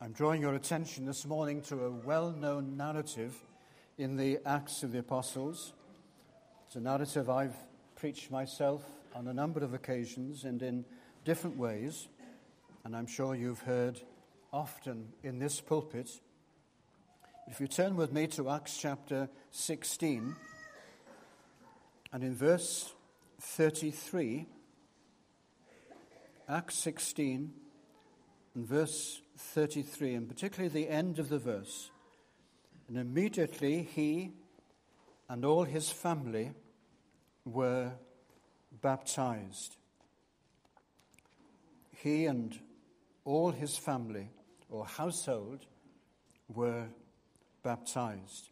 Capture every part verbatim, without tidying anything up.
I'm drawing your attention this morning to a well-known narrative in the Acts of the Apostles. It's a narrative I've preached myself on a number of occasions and in different ways, and I'm sure you've heard often in this pulpit. If you turn with me to Acts chapter sixteen, and in verse thirty-three, Acts sixteen and verse thirty-three, and particularly the end of the verse. And immediately he and all his family were baptized. He and all his family or household were baptized.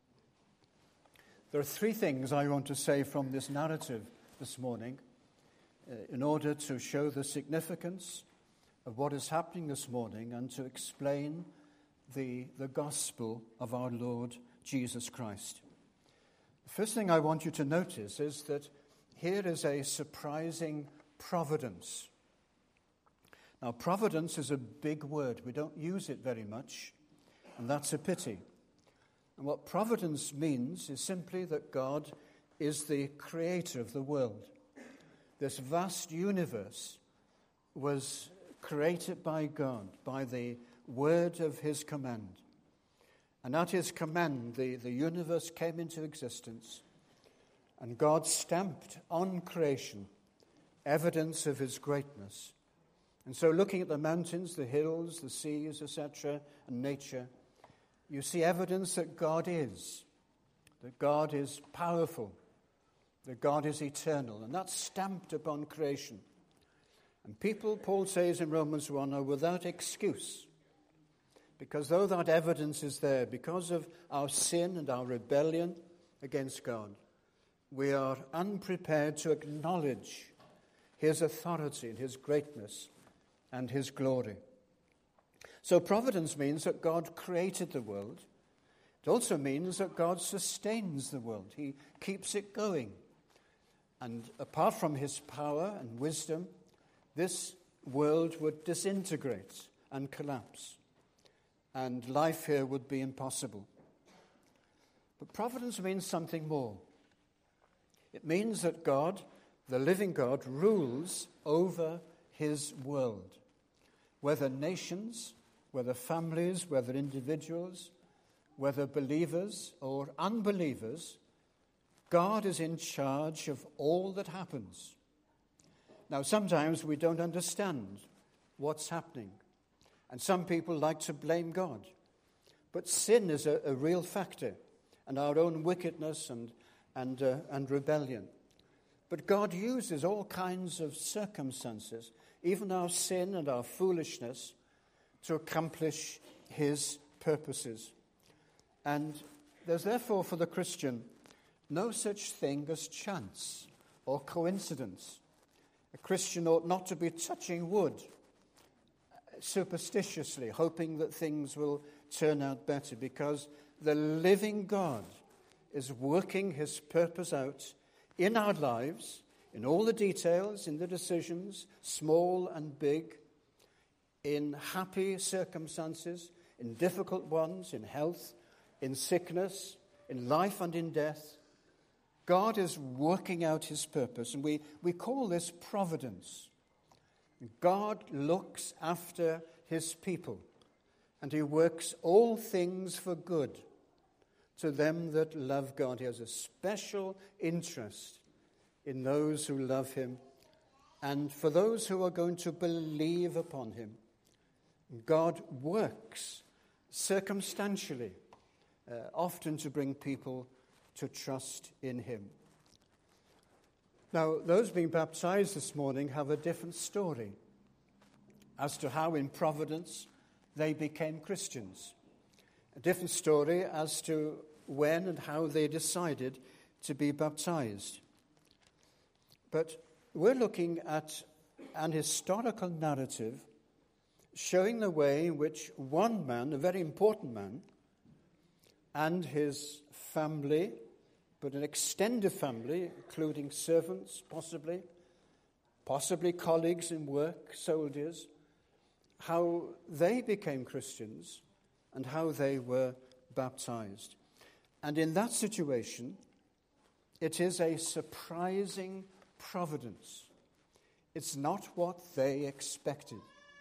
There are three things I want to say from this narrative this morning uh, in order to show the significance of what is happening this morning and to explain the, the gospel of our Lord Jesus Christ. The first thing I want you to notice is that here is a surprising providence. Now, providence is a big word. We don't use it very much, and that's a pity. And what providence means is simply that God is the creator of the world. This vast universe was created by God, by the word of his command. And at his command, the, the universe came into existence, and God stamped on creation evidence of his greatness. And so looking at the mountains, the hills, the seas, et cetera, and nature, you see evidence that God is, that God is powerful, that God is eternal, and that's stamped upon creation. And people, Paul says in Romans one, are without excuse. Because though that evidence is there, because of our sin and our rebellion against God, we are unprepared to acknowledge his authority and his greatness and his glory. So providence means that God created the world. It also means that God sustains the world. He keeps it going. And apart from his power and wisdom, this world would disintegrate and collapse, and life here would be impossible. But providence means something more. It means that God, the living God, rules over his world. Whether nations, whether families, whether individuals, whether believers or unbelievers, God is in charge of all that happens. Now, sometimes we don't understand what's happening, and some people like to blame God. But sin is a, a real factor, and our own wickedness and, and, uh, and rebellion. But God uses all kinds of circumstances, even our sin and our foolishness, to accomplish his purposes. And there's therefore for the Christian no such thing as chance or coincidence. A Christian ought not to be touching wood superstitiously, hoping that things will turn out better, because the living God is working his purpose out in our lives, in all the details, in the decisions, small and big, in happy circumstances, in difficult ones, in health, in sickness, in life and in death. God is working out his purpose, and we, we call this providence. God looks after his people, and he works all things for good to them that love God. He has a special interest in those who love him, and for those who are going to believe upon him. God works circumstantially, uh, often to bring people to trust in him. Now, those being baptized this morning have a different story as to how in providence they became Christians. A different story as to when and how they decided to be baptized. But we're looking at an historical narrative showing the way in which one man, a very important man, and his family, but an extended family, including servants, possibly, possibly colleagues in work, soldiers, how they became Christians and how they were baptized. And in that situation, it is a surprising providence. It's not what they expected.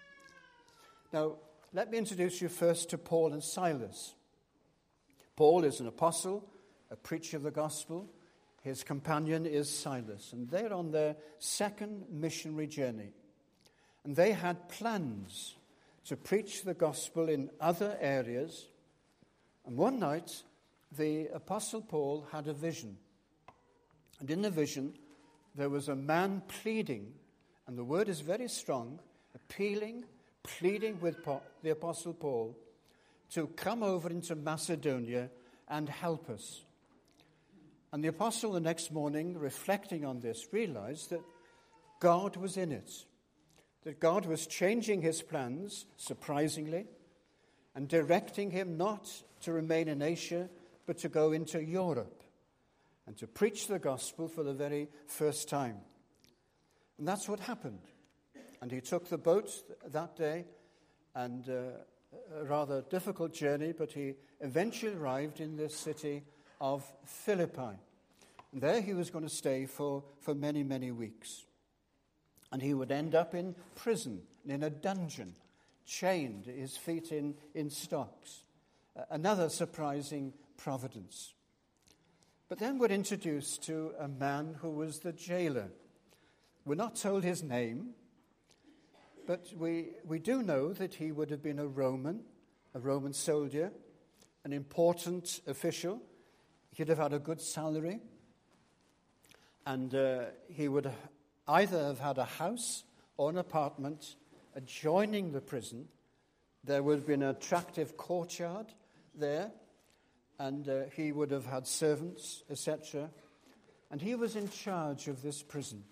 Now, let me introduce you first to Paul and Silas. Paul is an apostle, a preacher of the gospel. His companion is Silas, and they're on their second missionary journey. And they had plans to preach the gospel in other areas. And one night, the Apostle Paul had a vision. And in the vision, there was a man pleading, and the word is very strong, appealing, pleading with the Apostle Paul to come over into Macedonia and help us. And the apostle the next morning, reflecting on this, realized that God was in it, that God was changing his plans, surprisingly, and directing him not to remain in Asia, but to go into Europe and to preach the gospel for the very first time. And that's what happened. And he took the boat that day, and uh, a rather difficult journey, but he eventually arrived in this city of Philippi. And there he was going to stay for, for many, many weeks. And he would end up in prison, in a dungeon, chained, his feet in, in stocks. Uh, another surprising providence. But then we're introduced to a man who was the jailer. We're not told his name, but we, we do know that he would have been a Roman, a Roman soldier, an important official. He'd have had a good salary, and uh, he would either have had a house or an apartment adjoining the prison. There would have been an attractive courtyard there, and uh, he would have had servants, et cetera. And he was in charge of this prison.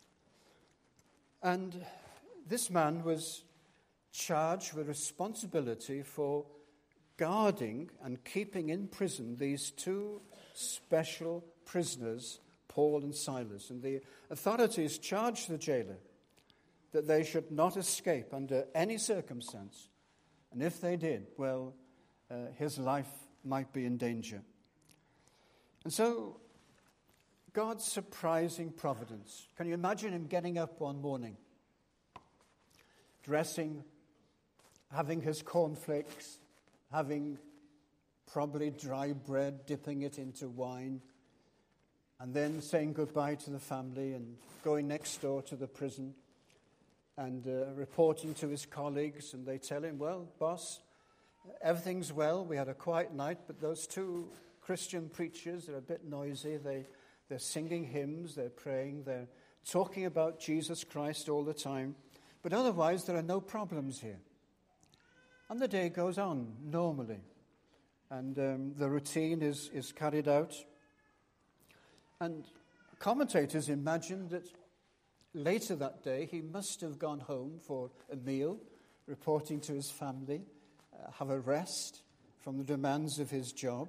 And this man was charged with responsibility for guarding and keeping in prison these two special prisoners, Paul and Silas. And the authorities charged the jailer that they should not escape under any circumstance. And if they did, well, uh, his life might be in danger. And so, God's surprising providence. Can you imagine him getting up one morning, dressing, having his cornflakes, having probably dry bread, dipping it into wine, and then saying goodbye to the family and going next door to the prison and uh, reporting to his colleagues, and they tell him, well, boss, everything's well. We had a quiet night, but those two Christian preachers are a bit noisy. They, they're singing hymns, they're praying, they're talking about Jesus Christ all the time. But otherwise, there are no problems here. And the day goes on normally. And um, the routine is, is carried out. And commentators imagine that later that day, he must have gone home for a meal, reporting to his family, uh, have a rest from the demands of his job.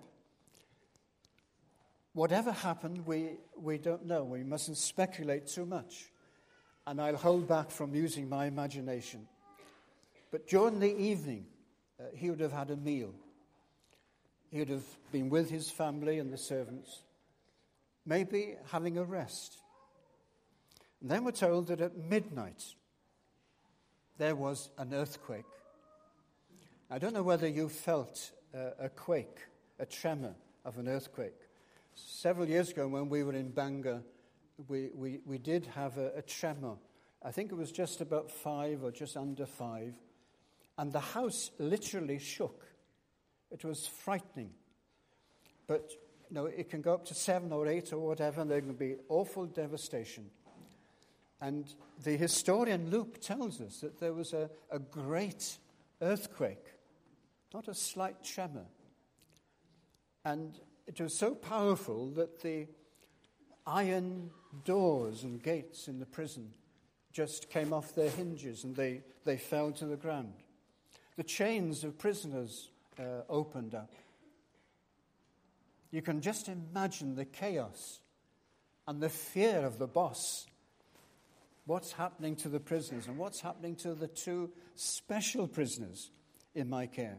Whatever happened, we, we don't know. We mustn't speculate too much. And I'll hold back from using my imagination. But during the evening, uh, he would have had a meal. He would have been with his family and the servants, maybe having a rest. And then we're told that at midnight, there was an earthquake. I don't know whether you felt uh, a quake, a tremor of an earthquake. Several years ago when we were in Bangor, we, we, we did have a, a tremor. I think it was just about five or just under five. And the house literally shook. It was frightening. But, you know, it can go up to seven or eight or whatever, and there can be awful devastation. And the historian Luke tells us that there was a, a great earthquake, not a slight tremor. And it was so powerful that the iron doors and gates in the prison just came off their hinges and they, they fell to the ground. The chains of prisoners uh, opened up. You can just imagine the chaos and the fear of the boss what's happening to the prisoners and what's happening to the two special prisoners in my care.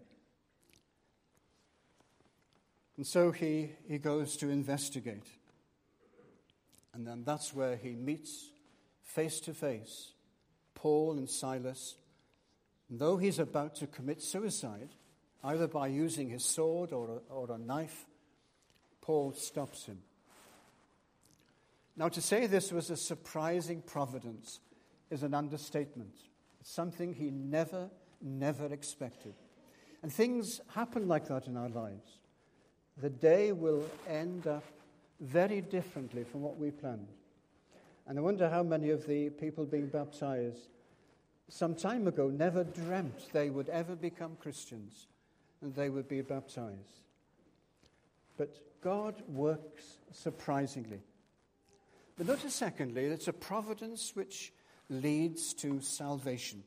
And so he, he goes to investigate. And then that's where he meets face to face Paul and Silas. And though he's about to commit suicide, either by using his sword or a, or a knife, Paul stops him. Now, to say this was a surprising providence is an understatement. It's something he never, never expected. And things happen like that in our lives. The day will end up very differently from what we planned. And I wonder how many of the people being baptized some time ago never dreamt they would ever become Christians and they would be baptized. But God works surprisingly. But notice, secondly, it's a providence which leads to salvation.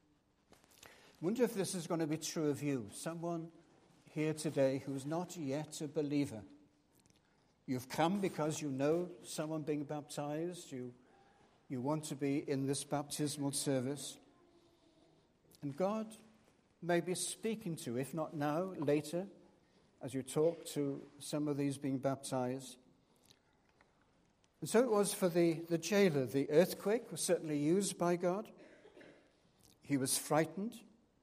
I wonder if this is going to be true of you, someone here today who is not yet a believer. You've come because you know someone being baptized, you, you want to be in this baptismal service, and God may be speaking to you, if not now, later, as you talk to some of these being baptized. And so it was for the, the jailer. The earthquake was certainly used by God. He was frightened.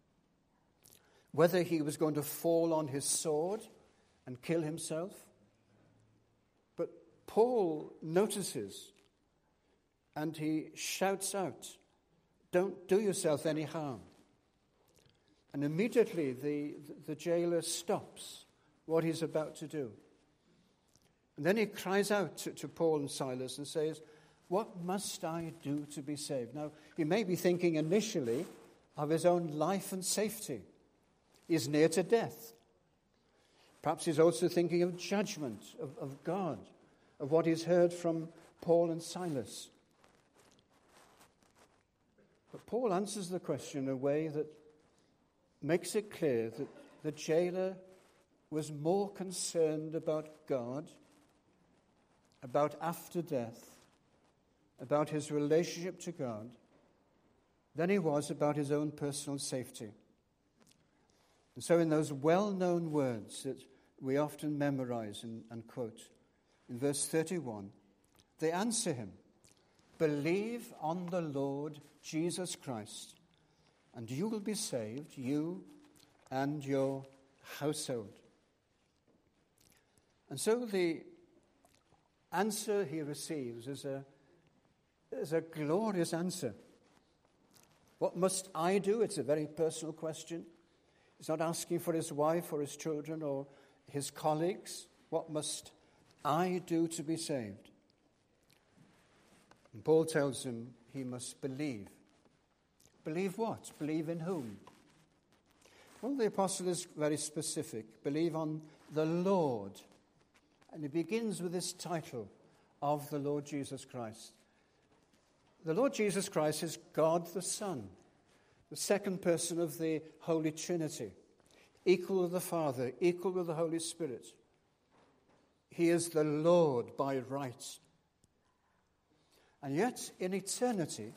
Whether he was going to fall on his sword and kill himself. But Paul notices and he shouts out, "Don't do yourself any harm." And immediately the, the jailer stops what he's about to do. And then he cries out to, to Paul and Silas and says, "What must I do to be saved?" Now, he may be thinking initially of his own life and safety. He's near to death. Perhaps he's also thinking of judgment, of, of God, of what he's heard from Paul and Silas. But Paul answers the question in a way that makes it clear that the jailer was more concerned about God, about after death, about his relationship to God, than he was about his own personal safety. And so in those well-known words that we often memorize and, and quote, in verse thirty-one, they answer him, "Believe on the Lord Jesus Christ, and you will be saved, you and your household." And so the answer he receives is a, is a glorious answer. What must I do? It's a very personal question. He's not asking for his wife or his children or his colleagues. What must I do to be saved? And Paul tells him he must believe. Believe what? Believe in whom? Well, the apostle is very specific. Believe on the Lord. And he begins with this title of the Lord Jesus Christ. The Lord Jesus Christ is God the Son, the second person of the Holy Trinity, equal with the Father, equal with the Holy Spirit. He is the Lord by right. And yet, in eternity,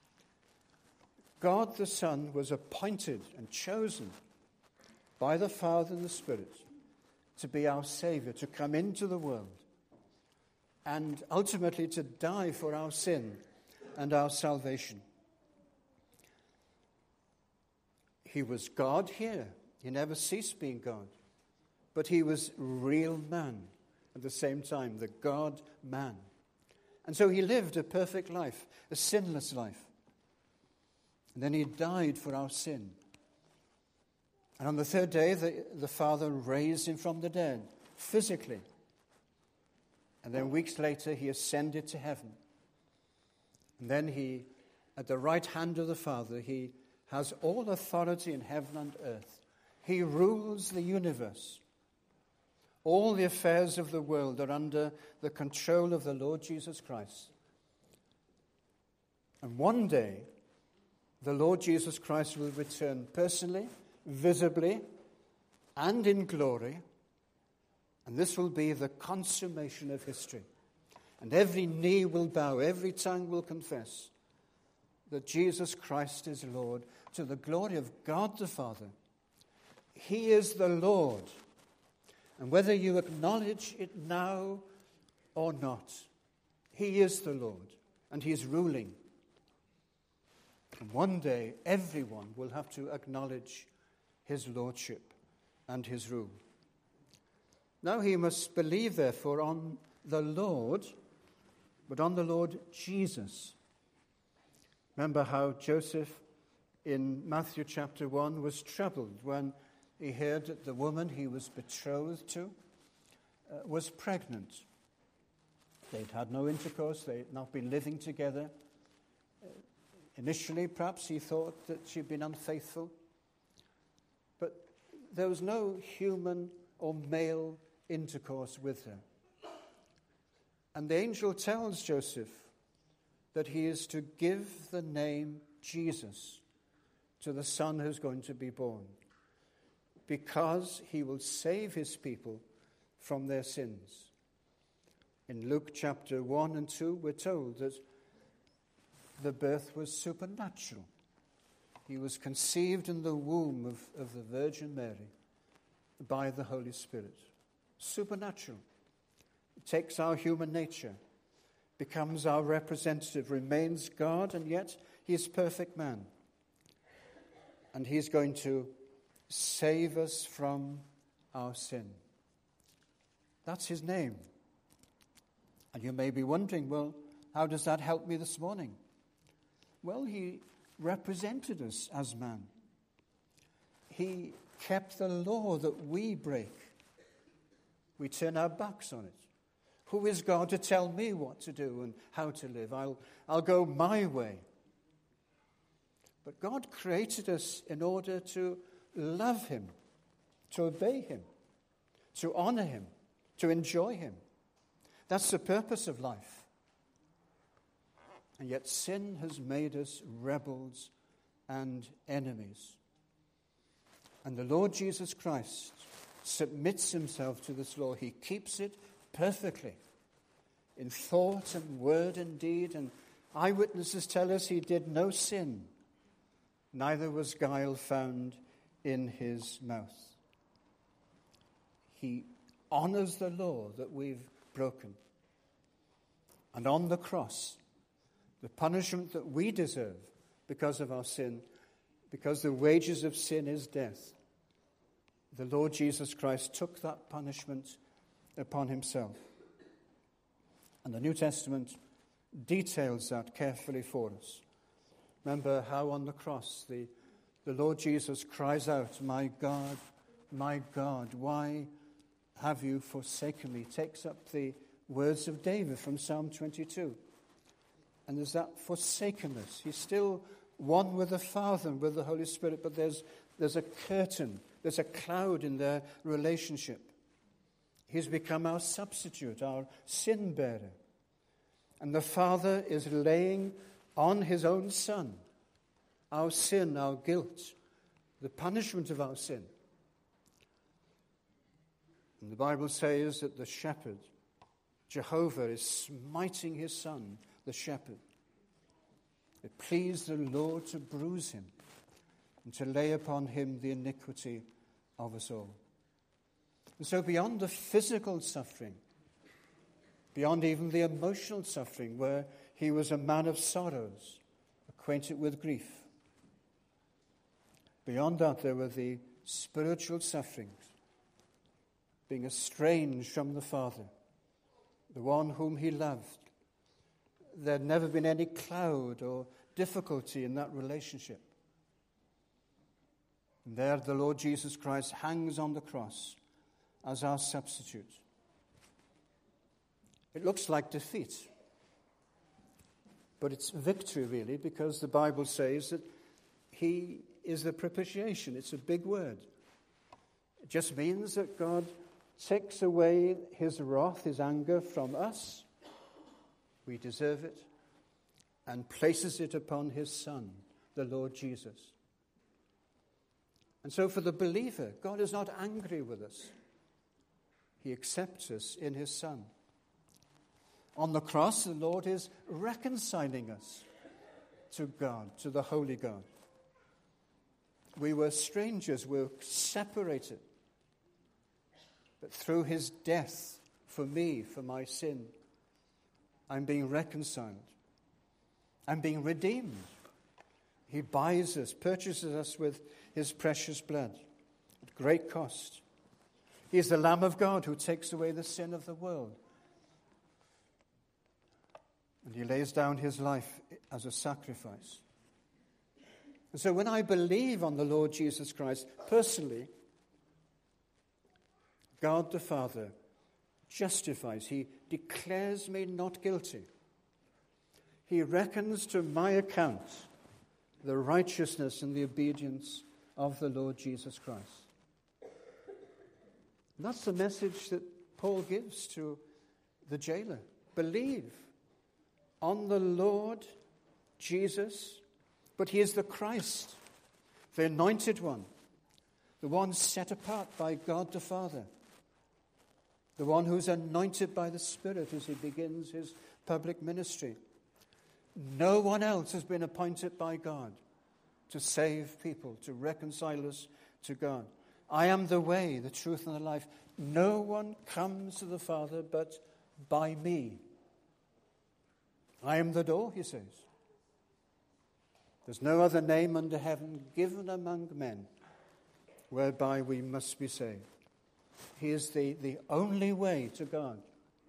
God the Son was appointed and chosen by the Father and the Spirit to be our Savior, to come into the world, and ultimately to die for our sin and our salvation. He was God here. He never ceased being God. But he was real man at the same time, the God-man. And so he lived a perfect life, a sinless life. And then he died for our sin. And on the third day, the, the Father raised him from the dead, physically. And then weeks later, he ascended to heaven. And then he, at the right hand of the Father, he has all authority in heaven and earth. He rules the universe. All the affairs of the world are under the control of the Lord Jesus Christ. And one day, the Lord Jesus Christ will return personally, visibly, and in glory. And this will be the consummation of history. And every knee will bow, every tongue will confess that Jesus Christ is Lord, to the glory of God the Father. He is the Lord. And whether you acknowledge it now or not, He is the Lord, and He is ruling. And one day, everyone will have to acknowledge His lordship and His rule. Now he must believe, therefore, on the Lord, but on the Lord Jesus. Remember how Joseph in Matthew chapter one was troubled when he heard that the woman he was betrothed to uh, was pregnant. They'd had no intercourse, they'd not been living together. Uh, initially, perhaps he thought that she'd been unfaithful. But there was no human or male intercourse with her. And the angel tells Joseph that he is to give the name Jesus to the son who's going to be born, because he will save his people from their sins. In Luke chapter one and two, we're told that the birth was supernatural. He was conceived in the womb of, of the Virgin Mary by the Holy Spirit. Supernatural. It takes our human nature, becomes our representative, remains God, and yet he is perfect man. And he's going to save us from our sin. That's his name. And you may be wondering, well, how does that help me this morning? Well, he represented us as man. He kept the law that we break. We turn our backs on it. Who is God to tell me what to do and how to live? I'll, I'll go my way. But God created us in order to love him, to obey him, to honor him, to enjoy him. That's the purpose of life. And yet sin has made us rebels and enemies. And the Lord Jesus Christ submits himself to this law. He keeps it perfectly in thought and word and deed. And eyewitnesses tell us he did no sin, neither was guile found in his mouth. He honors the law that we've broken. And on the cross, the punishment that we deserve because of our sin, because the wages of sin is death, the Lord Jesus Christ took that punishment upon himself. And the New Testament details that carefully for us. Remember how on the cross the, the Lord Jesus cries out, "My God, my God, why have you forsaken me?" Takes up the words of David from Psalm twenty-two. And there's that forsakenness. He's still one with the Father and with the Holy Spirit, but there's, there's a curtain, there's a cloud in their relationship. He's become our substitute, our sin bearer. And the Father is laying on his own Son our sin, our guilt, the punishment of our sin. And the Bible says that the shepherd, Jehovah, is smiting his Son, the shepherd. It pleased the Lord to bruise him and to lay upon him the iniquity of us all. And so beyond the physical suffering, beyond even the emotional suffering, where he was a man of sorrows, acquainted with grief, beyond that there were the spiritual sufferings, being estranged from the Father, the one whom he loved. There had never been any cloud or difficulty in that relationship. And there the Lord Jesus Christ hangs on the cross as our substitute. It looks like defeat, but it's victory really, because the Bible says that he is the propitiation. It's a big word. It just means that God takes away his wrath, his anger from us. We deserve it, and places it upon his Son, the Lord Jesus. And so for the believer, God is not angry with us. He accepts us in his Son. On the cross, the Lord is reconciling us. to God, to the holy God. We were strangers, we were separated. But through his death for me, for my sin, I'm being reconciled. I'm being redeemed. He buys us, purchases us with his precious blood at great cost. He is the Lamb of God who takes away the sin of the world. And he lays down his life as a sacrifice. And so when I believe on the Lord Jesus Christ personally, God the Father justifies. He declares me not guilty. He reckons to my account the righteousness and the obedience of the Lord Jesus Christ. And that's the message that Paul gives to the jailer. Believe on the Lord Jesus, but he is the Christ, the anointed one, the one set apart by God the Father, the one who's anointed by the Spirit as he begins his public ministry. No one else has been appointed by God to save people, to reconcile us to God. I am the way, the truth, and the life. No one comes to the Father but by me. I am the door, he says. There's no other name under heaven given among men whereby we must be saved. He is the, the only way to God.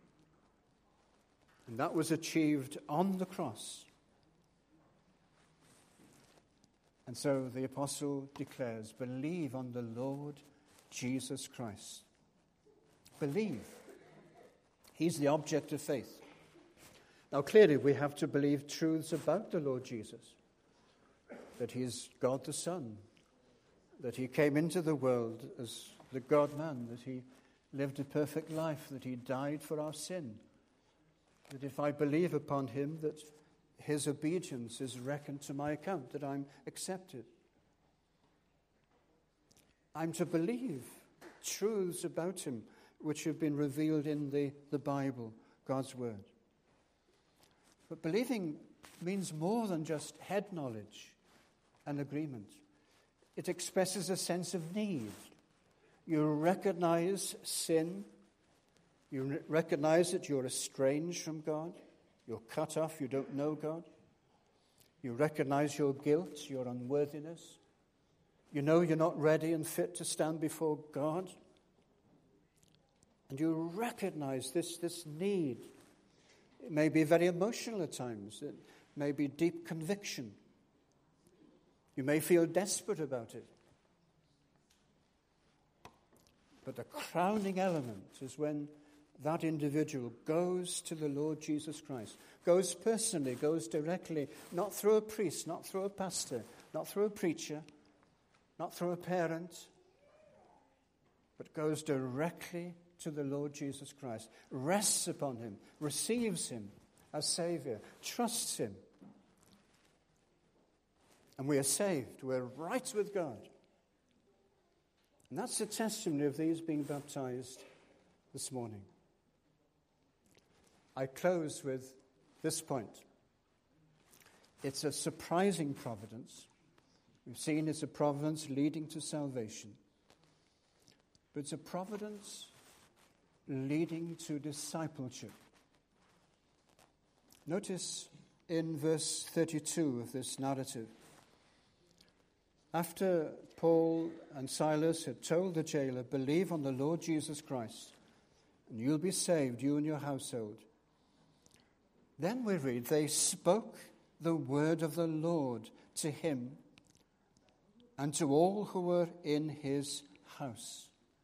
And that was achieved on the cross. And so the apostle declares, believe on the Lord Jesus Christ. Believe. He's the object of faith. Now clearly we have to believe truths about the Lord Jesus. That he is God the Son. That he came into the world as the God-man. That he lived a perfect life. That he died for our sin. That if I believe upon him, that his obedience is reckoned to my account, that I'm accepted. I'm to believe truths about him which have been revealed in the, the Bible, God's word. But believing means more than just head knowledge and agreement. It expresses a sense of need. You recognize sin. You re- recognize that you're estranged from God. You're cut off. You don't know God. You recognize your guilt, your unworthiness. You know you're not ready and fit to stand before God. And you recognize this, this need. It may be very emotional at times. It may be deep conviction. You may feel desperate about it. But the crowning element is when that individual goes to the Lord Jesus Christ, goes personally, goes directly, not through a priest, not through a pastor, not through a preacher, not through a parent, but goes directly to the Lord Jesus Christ, rests upon him, receives him as Savior, trusts him. And we are saved. We're right with God. And that's the testimony of these being baptized this morning. I close with this point. It's a surprising providence. We've seen it's a providence leading to salvation. But it's a providence leading to discipleship. Notice in verse thirty-two of this narrative, after Paul and Silas had told the jailer, believe on the Lord Jesus Christ, and you'll be saved, you and your household. Then we read, they spoke the word of the Lord to him and to all who were in his house.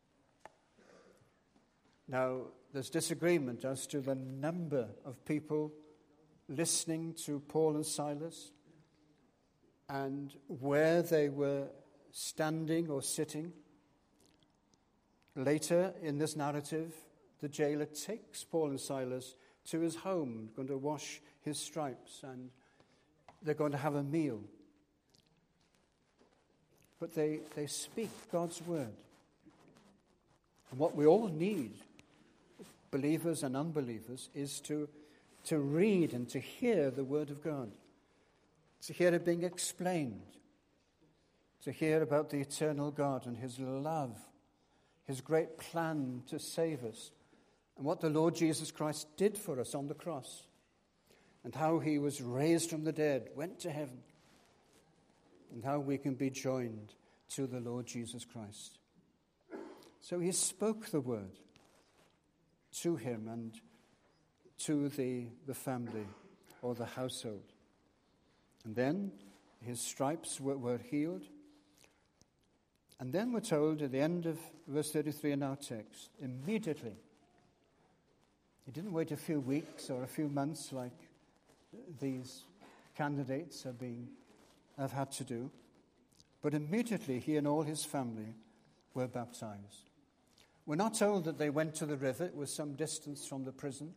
Now, there's disagreement as to the number of people listening to Paul and Silas and where they were standing or sitting. Later in this narrative, the jailer takes Paul and Silas to his home, going to wash his stripes, and they're going to have a meal. But they, they speak God's word. And what we all need, believers and unbelievers, is to, to read and to hear the word of God. to hear it being explained, to hear about the eternal God and his love, his great plan to save us, and what the Lord Jesus Christ did for us on the cross, and how he was raised from the dead, went to heaven, and how we can be joined to the Lord Jesus Christ. So he spoke the word to him and to the, the family or the household. And then his stripes were, were healed. And then we're told at the end of verse thirty-three in our text, immediately, he didn't wait a few weeks or a few months like these candidates have been, have had to do, but immediately he and all his family were baptized. We're not told that they went to the river. It was some distance from the prison.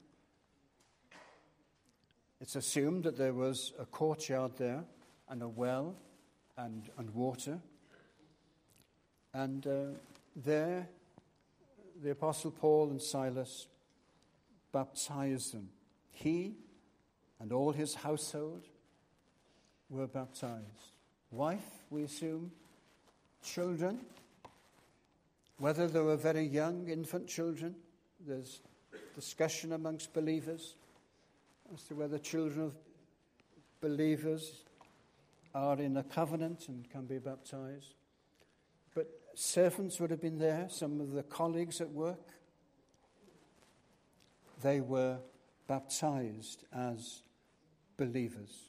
It's assumed that there was a courtyard there and a well and, and water. And uh, there, the Apostle Paul and Silas baptized them. He and all his household were baptized. Wife, we assume, children, whether they were very young, infant children. There's discussion amongst believers as to whether children of believers are in a covenant and can be baptized. But servants would have been there, some of the colleagues at work. They were baptized as believers.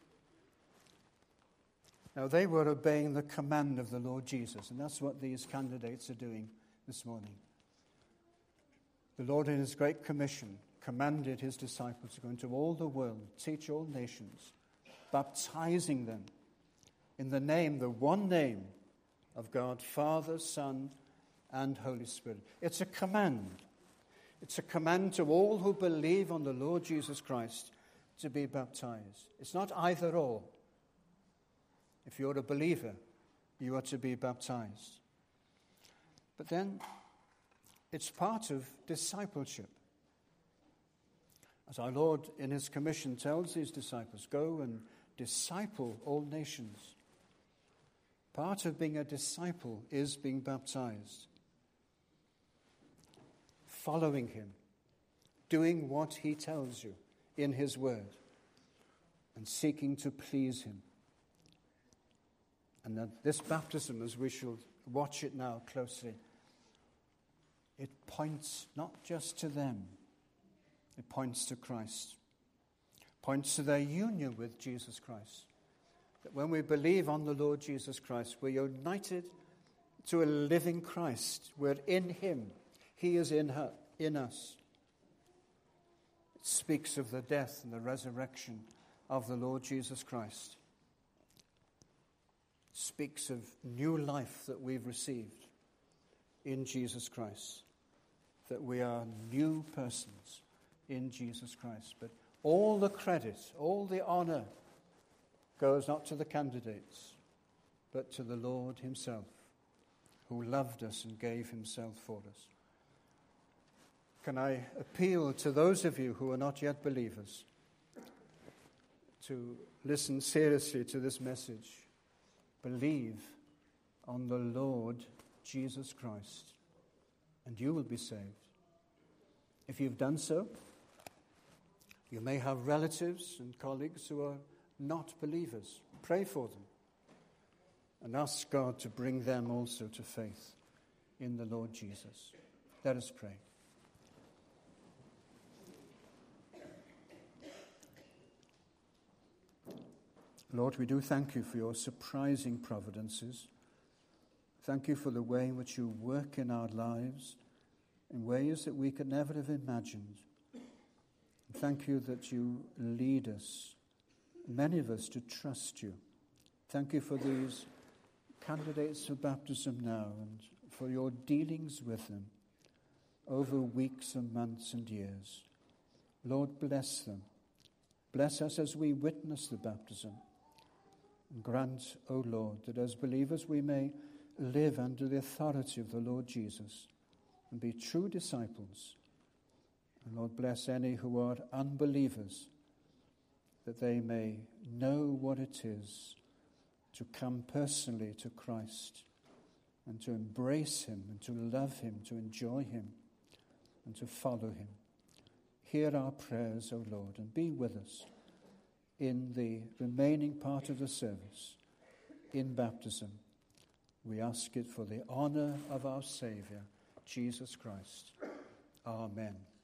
Now, they were obeying the command of the Lord Jesus, and that's what these candidates are doing this morning. The Lord, in his great commission, commanded his disciples to go into all the world, teach all nations, baptizing them in the name, the one name of God, Father, Son, and Holy Spirit. It's a command. It's a command to all who believe on the Lord Jesus Christ to be baptized. It's not either or. If you're a believer, you are to be baptized. But then, it's part of discipleship. As our Lord in his commission tells his disciples, go and disciple all nations. Part of being a disciple is being baptized. Following him. Doing what he tells you in his word. And seeking to please him. And that this baptism, as we shall watch it now closely, it points not just to them, it points to Christ. Points to their union with Jesus Christ. That when we believe on the Lord Jesus Christ, we're united to a living Christ. We're in him. He is in her, in us. It speaks of the death and the resurrection of the Lord Jesus Christ. Speaks of new life that we've received in Jesus Christ, that we are new persons in Jesus Christ. But all the credit, all the honor goes not to the candidates, but to the Lord himself, who loved us and gave himself for us. Can I appeal to those of you who are not yet believers to listen seriously to this message? Believe on the Lord Jesus Christ, and you will be saved. If you've done so, you may have relatives and colleagues who are not believers. Pray for them and ask God to bring them also to faith in the Lord Jesus. Let us pray. Lord, we do thank you for your surprising providences. Thank you for the way in which you work in our lives in ways that we could never have imagined. Thank you that you lead us, many of us, to trust you. Thank you for these candidates for baptism now and for your dealings with them over weeks and months and years. Lord, bless them. Bless us as we witness the baptism. And grant, O Lord, that as believers we may live under the authority of the Lord Jesus and be true disciples. And Lord, bless any who are unbelievers, that they may know what it is to come personally to Christ and to embrace him and to love him, to enjoy him and to follow him. Hear our prayers, O Lord, and be with us in the remaining part of the service, in baptism. We ask it for the honor of our Saviour, Jesus Christ. Amen.